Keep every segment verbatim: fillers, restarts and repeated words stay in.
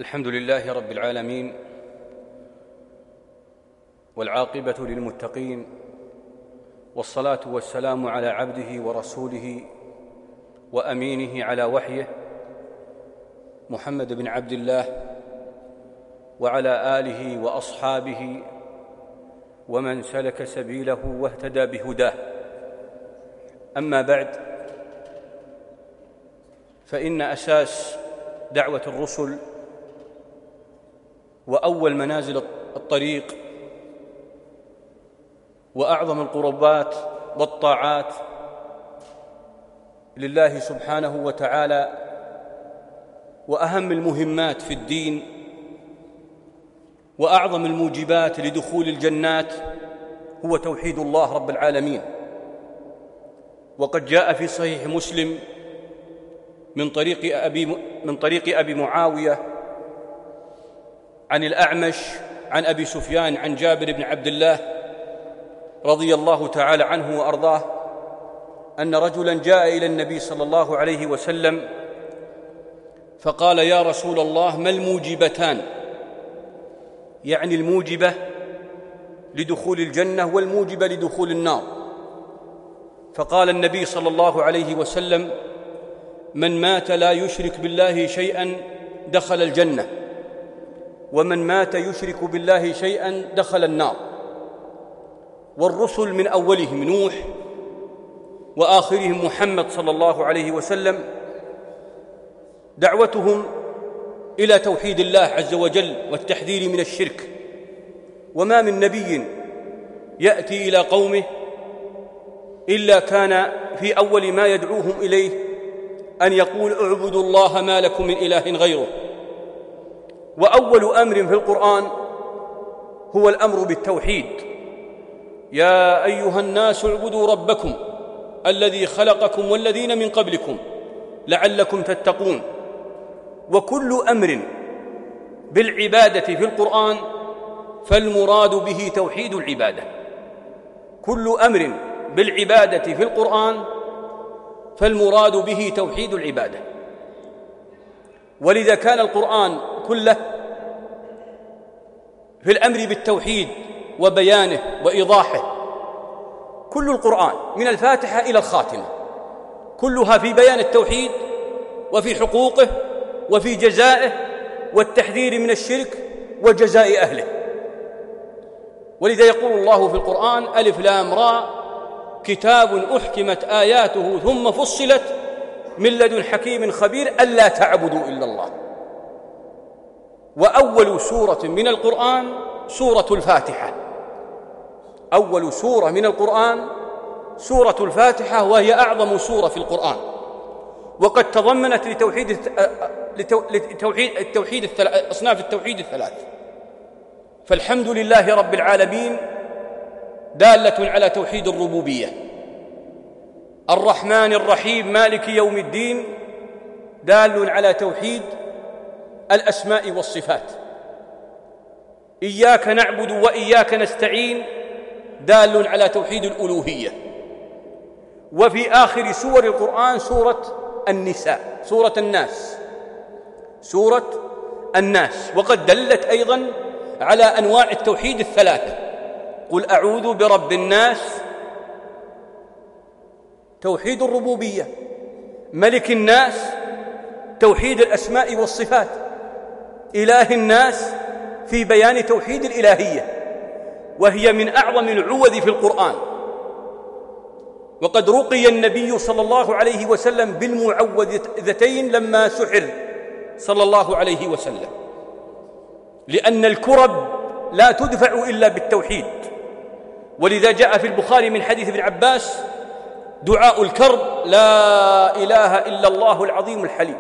الحمد لله رب العالمين، والعاقبة للمتقين، والصلاة والسلام على عبده ورسوله وأمينه على وحيه محمد بن عبد الله وعلى آله وأصحابه ومن سلك سبيله واهتدى بهداه. أما بعد، فإن أساس دعوة الرسل وأول منازل الطريق وأعظم القربات والطاعات لله سبحانه وتعالى وأهم المهمات في الدين وأعظم الموجبات لدخول الجنات هو توحيد الله رب العالمين. وقد جاء في صحيح مسلم من طريق أبي, من طريق أبي معاوية عن الأعمش عن أبي سفيان عن جابر بن عبد الله رضي الله تعالى عنه وأرضاه أن رجلاً جاء إلى النبي صلى الله عليه وسلم فقال: يا رسول الله، ما الموجبتان؟ يعني الموجبة لدخول الجنة والموجبة لدخول النار. فقال النبي صلى الله عليه وسلم: من مات لا يشرك بالله شيئاً دخل الجنة، ومن مات يشرك بالله شيئاً دخل النار. والرسل من أولهم نوح وآخرهم محمد صلى الله عليه وسلم دعوتهم إلى توحيد الله عز وجل والتحذير من الشرك. وما من نبي يأتي إلى قومه إلا كان في أول ما يدعوهم إليه أن يقول: اعبدوا الله ما لكم من إله غيره. وأول أمر في القرآن هو الأمر بالتوحيد: يا أيها الناس اعبدوا ربكم الذي خلقكم والذين من قبلكم لعلكم تتقون. وكل أمر بالعبادة في القرآن فالمراد به توحيد العبادة. كل أمر بالعبادة في القرآن فالمراد به توحيد العبادة. ولذا كان القرآن كله في الأمر بالتوحيد وبيانه وإيضاحه. كل القرآن من الفاتحة إلى الخاتمة كلها في بيان التوحيد وفي حقوقه وفي جزائه والتحذير من الشرك وجزاء أهله. ولذا يقول الله في القرآن: ألف لام راء كتاب أحكمت آياته ثم فصلت من لدن حكيم خبير ألا تعبدوا إلا الله. وأول سورة من القرآن سورة الفاتحة. أول سورة من القرآن سورة الفاتحة، وهي أعظم سورة في القرآن، وقد تضمنت لتوحيد لتوحيد التوحيد أصناف التوحيد الثلاث. فالحمد لله رب العالمين دالة على توحيد الربوبية. الرحمن الرحيم مالك يوم الدين دال على توحيد الأسماء والصفات. إياك نعبد وإياك نستعين دال على توحيد الألوهية. وفي آخر سور القرآن سورة النساء سورة الناس سورة الناس وقد دلت أيضا على أنواع التوحيد الثلاثة: قل أعوذ برب الناس توحيد الربوبية، ملك الناس توحيد الأسماء والصفات، إله الناس في بيان توحيد الإلهية، وهي من أعظم العوذ في القرآن. وقد رقي النبي صلى الله عليه وسلم بالمعوذتين لما سحر صلى الله عليه وسلم، لأن الكرب لا تدفع إلا بالتوحيد. ولذا جاء في البخاري من حديث ابن عباس دعاء الكرب: لا إله إلا الله العظيم الحليم.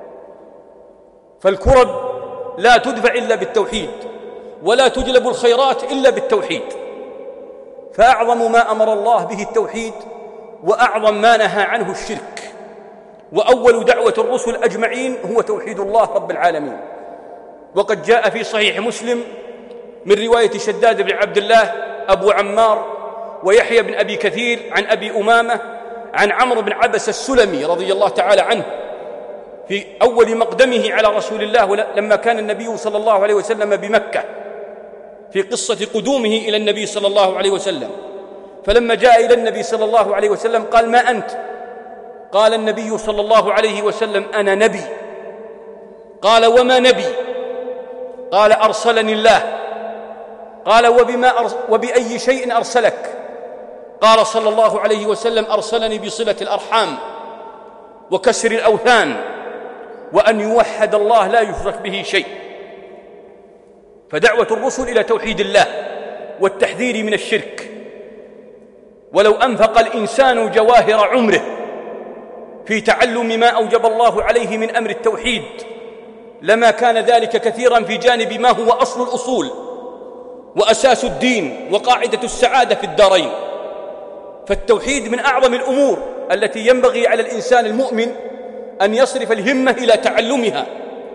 فالكرب لا تدفع إلا بالتوحيد، ولا تجلب الخيرات إلا بالتوحيد. فأعظم ما أمر الله به التوحيد، وأعظم ما نهى عنه الشرك. وأول دعوة الرسل أجمعين هو توحيد الله رب العالمين. وقد جاء في صحيح مسلم من رواية شداد بن عبد الله أبو عمار ويحيى بن أبي كثير عن أبي أمامة عن عمرو بن عبس السلمي رضي الله تعالى عنه في أول مقدمه على رسول الله لما كان النبي صلى الله عليه وسلم بمكة، في قصة قدومه إلى النبي صلى الله عليه وسلم. فلما جاء إلى النبي صلى الله عليه وسلم قال: ما أنت؟ قال النبي صلى الله عليه وسلم: أنا نبي. قال: وما نبي؟ قال: أرسلني الله. قال: وبما أرس وبأي شيء أرسلك؟ قال صلى الله عليه وسلم: أرسلني بصلة الأرحام وكسر الأوثان وأن يوحد الله لا يشرك به شيء. فدعوة الرسل إلى توحيد الله والتحذير من الشرك. ولو أنفق الإنسان جواهر عمره في تعلم ما أوجب الله عليه من أمر التوحيد لما كان ذلك كثيرا في جانب ما هو أصل الأصول وأساس الدين وقاعدة السعادة في الدارين. فالتوحيد من أعظم الأمور التي ينبغي على الإنسان المؤمن أن يصرف الهمة إلى تعلمها.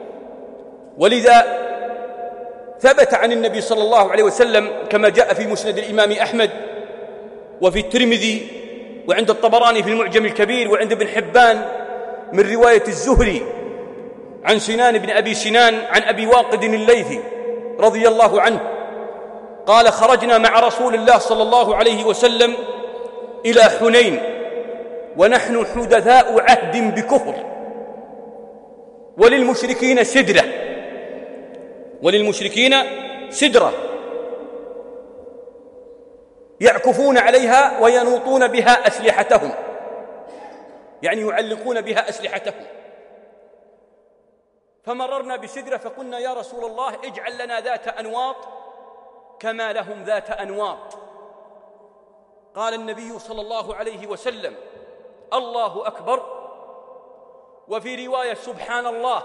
ولذا ثبت عن النبي صلى الله عليه وسلم كما جاء في مسند الإمام أحمد وفي الترمذي وعند الطبراني في المعجم الكبير وعند ابن حبان من رواية الزهري عن سنان بن أبي سنان عن أبي واقد الليثي رضي الله عنه قال: خرجنا مع رسول الله صلى الله عليه وسلم إلى حنين ونحن حدثاء عهد بكفر وللمشركين سدرة وللمشركين سدرة يعكفون عليها وينوطون بها أسلحتهم، يعني يعلقون بها أسلحتهم. فمررنا بسدرة فقلنا: يا رسول الله اجعل لنا ذات أنواط كما لهم ذات أنواط. قال النبي صلى الله عليه وسلم: الله أكبر. وفي رواية: سبحان الله.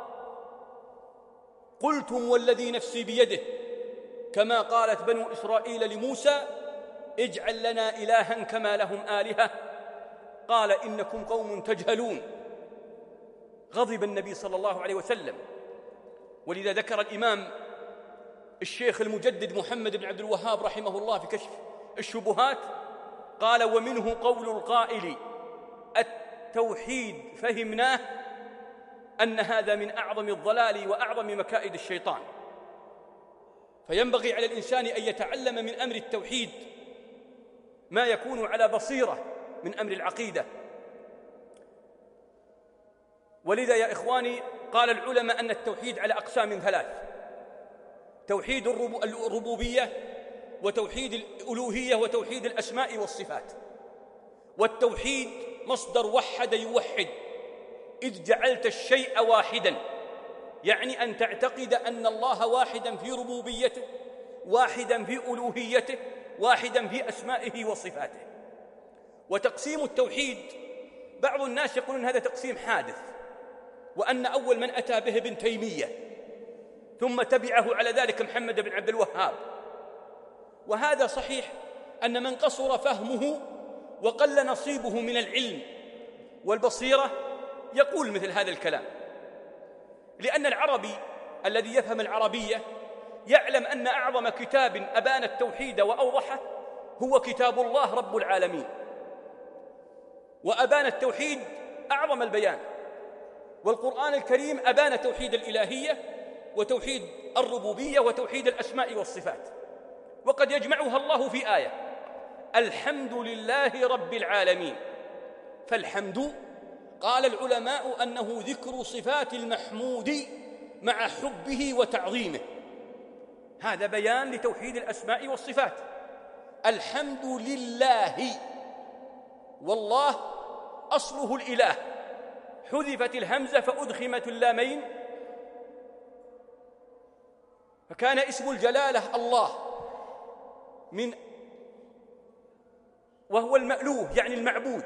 قلتم والذي نفسي بيده كما قالت بنو إسرائيل لموسى: اجعل لنا إلها كما لهم آلهة. قال: إنكم قوم تجهلون. غضب النبي صلى الله عليه وسلم. ولذا ذكر الإمام الشيخ المجدد محمد بن عبد الوهاب رحمه الله في كشف الشبهات قال: ومنه قول القائل: التوحيد فهمناه أن هذا من أعظم الضلال وأعظم مكائد الشيطان. فينبغي على الإنسان أن يتعلم من أمر التوحيد ما يكون على بصيرة من أمر العقيدة. ولذا يا إخواني قال العلماء أن التوحيد على أقسام ثلاث: توحيد الربوبية وتوحيد الألوهية وتوحيد الأسماء والصفات. والتوحيد مصدر وحد يوحد، إذ جعلت الشيء واحدا، يعني أن تعتقد أن الله واحدا في ربوبيته، واحدا في ألوهيته، واحدا في أسمائه وصفاته. وتقسيم التوحيد بعض الناس يقولون هذا تقسيم حادث، وأن أول من أتى به ابن تيمية ثم تبعه على ذلك محمد بن عبد الوهاب. وهذا صحيح أن من قصر فهمه وقل نصيبه من العلم والبصيرة يقول مثل هذا الكلام، لأن العربي الذي يفهم العربية يعلم أن أعظم كتاب أبان التوحيد وأوضحه هو كتاب الله رب العالمين، وأبان التوحيد أعظم البيان. والقرآن الكريم أبان توحيد الإلهية وتوحيد الربوبية وتوحيد الأسماء والصفات، وقد يجمعها الله في آية: الحمد لله رب العالمين. فالحمد قال العلماء أنه ذكر صفات المحمود مع حبه وتعظيمه، هذا بيان لتوحيد الأسماء والصفات. الحمد لله، والله أصله الإله، حذفت الهمزة فأدخمت اللامين فكان اسم الجلالة الله، من وهو المألوه يعني المعبود.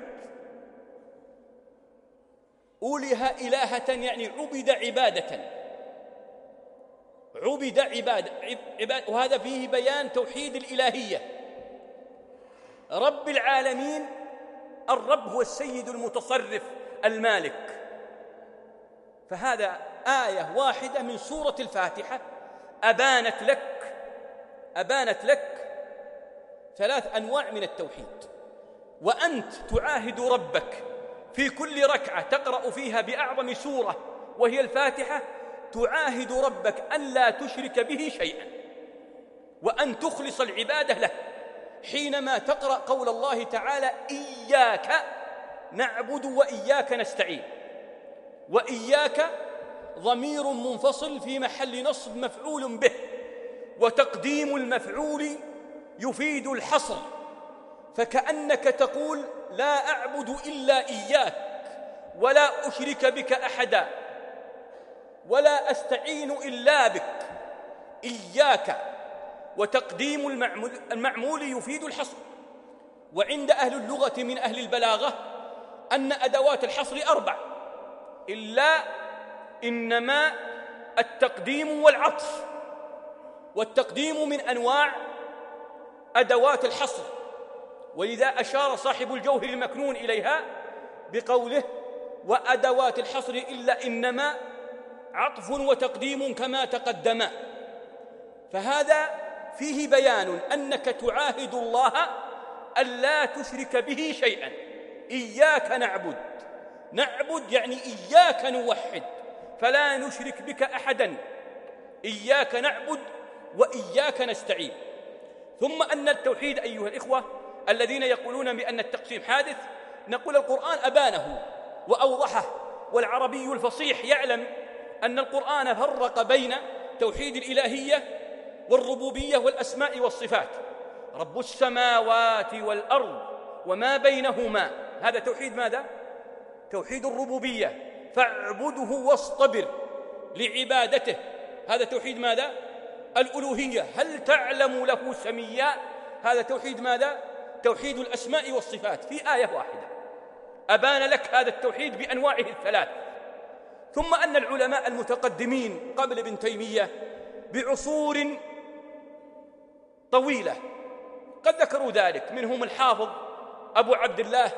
أوله إلهة يعني عبد عبادة، عبد عبادة عباد، وهذا فيه بيان توحيد الإلهية. رب العالمين، الرب هو السيد المتصرف المالك. فهذا آية واحدة من سورة الفاتحة أبانت لك أبانت لك ثلاث أنواع من التوحيد. وأنت تعاهد ربك في كل ركعة تقرأ فيها بأعظم سورة وهي الفاتحة تعاهد ربك أن لا تشرك به شيئا وأن تخلص العبادة له، حينما تقرأ قول الله تعالى إياك نعبد وإياك نستعين. وإياك ضمير منفصل في محل نصب مفعول به، وتقديم المفعول يفيد الحصر، فكأنك تقول لا أعبد إلا إياك ولا أشرك بك أحدا ولا أستعين إلا بك، إياك. وتقديم المعمول, المعمول يفيد الحصر. وعند أهل اللغة من أهل البلاغة أن أدوات الحصر أربع، إلا إنما التقديم والعطف، والتقديم من أنواع أدوات الحصر، ولذا أشار صاحب الجوهر المكنون إليها بقوله وأدوات الحصر إلا إنما عطف وتقديم كما تقدم. فهذا فيه بيان أنك تعاهد الله ألا تشرك به شيئا. إياك نعبد، نعبد يعني إياك نوحد فلا نشرك بك أحدا، إياك نعبد وإياك نستعين. ثم أن التوحيد أيها الإخوة الذين يقولون بأن التقسيم حادث، نقول القرآن أبانه وأوضحه، والعربي الفصيح يعلم أن القرآن فرق بين توحيد الإلهية والربوبية والأسماء والصفات. رب السماوات والأرض وما بينهما، هذا توحيد ماذا؟ توحيد الربوبية. فاعبده واصطبر لعبادته، هذا توحيد ماذا؟ الألوهية. هل تعلم له سميا، هذا توحيد ماذا؟ توحيد الأسماء والصفات، في آية واحدة أبان لك هذا التوحيد بأنواعه الثلاث. ثم أن العلماء المتقدمين قبل ابن تيمية بعصور طويلة قد ذكروا ذلك، منهم الحافظ أبو عبد الله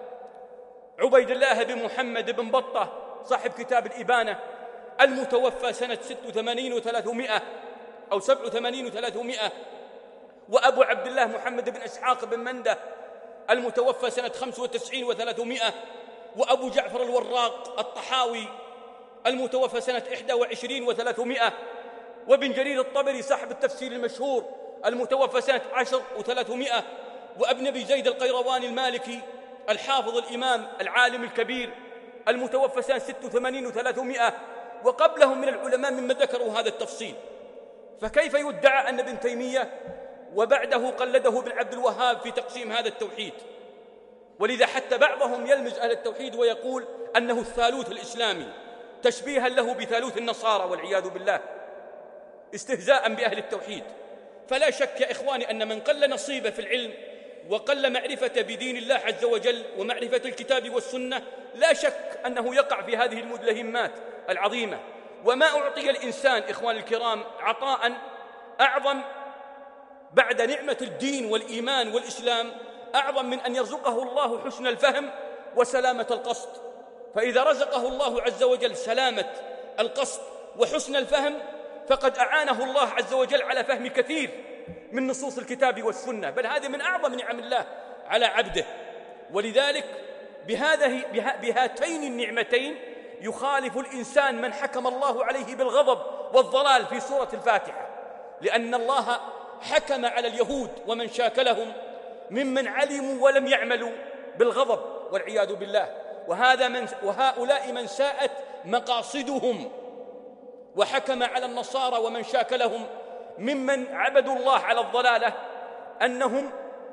عبيد الله بن محمد بن بطة صاحب كتاب الإبانة المتوفى سنة ست وثمانين وثلاثمائة أو سبع وثمانين وثلاثمائة، وأبو عبد الله محمد بن إسحاق بن مندة المتوفى سنة خمس وتسعين وثلاثمائة، وأبو جعفر الوراق الطحاوي المتوفى سنة إحدى وعشرين وثلاثمائة، وابن جرير الطبري صاحب التفسير المشهور المتوفى سنة عشر وثلاثمائة، وابن أبي زيد القيرواني المالكي الحافظ الإمام العالم الكبير المتوفى سنة ست وثمانين وثلاثمائة، وقبلهم من العلماء ممن ذكروا هذا التفصيل. فكيف يدعى أن ابن تيمية وبعده قلده بن عبد الوهاب في تقسيم هذا التوحيد؟ ولذا حتى بعضهم يلمز أهل التوحيد ويقول أنه الثالوث الإسلامي، تشبيها له بثالوث النصارى والعياذ بالله، استهزاء بأهل التوحيد. فلا شك يا إخواني أن من قل نصيبه في العلم وقل معرفة بدين الله عز وجل ومعرفة الكتاب والسنة، لا شك أنه يقع في هذه المدلهمات العظيمة. وما أعطي الإنسان إخوان الكرام عطاء أعظم بعد نعمة الدين والإيمان والإسلام، أعظم من أن يرزقه الله حسن الفهم وسلامة القصد. فإذا رزقه الله عز وجل سلامة القصد وحسن الفهم فقد أعانه الله عز وجل على فهم كثير من نصوص الكتاب والسنة، بل هذه من أعظم نعم الله على عبده. ولذلك بهذه بهاتين النعمتين يخالف الإنسان من حكم الله عليه بالغضب والضلال في سورة الفاتحة، لأن الله حكم على اليهود ومن شاكلهم ممن علموا ولم يعملوا بالغضب والعياذ بالله، وهذا من وهؤلاء من ساءت مقاصدهم، وحكم على النصارى ومن شاكلهم ممن عبدوا الله على الضلالة أنهم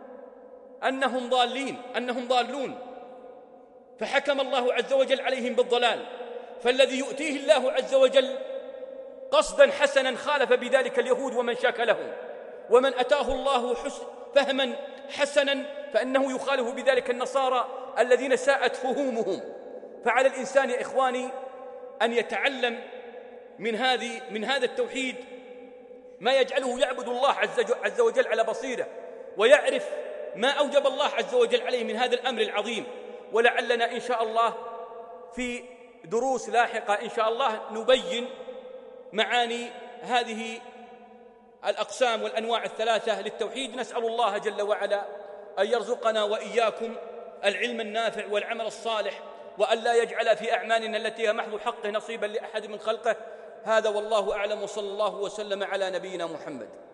أنهم ضالين أنهم ضالون، فحكم الله عز وجل عليهم بالضلال. فالذي يؤتيه الله عز وجل قصدا حسنا خالف بذلك اليهود ومن شاكلهم، ومن أتاه الله حسن فهما حسنا فإنه يخالف بذلك النصارى الذين ساءت فهومهم. فعلى الإنسان يا إخواني أن يتعلم من هذه من هذا التوحيد ما يجعله يعبد الله عز وجل على بصيرة، ويعرف ما أوجب الله عز وجل عليه من هذا الأمر العظيم. ولعلنا إن شاء الله في دروس لاحقة إن شاء الله نبين معاني هذه الأقسام والأنواع الثلاثة للتوحيد. نسأل الله جل وعلا أن يرزقنا وإياكم العلم النافع والعمل الصالح وأن لا يجعل في أعمالنا التي هي محض حقه نصيبا لأحد من خلقه. هذا والله أعلم، وصلى الله وسلم على نبينا محمد.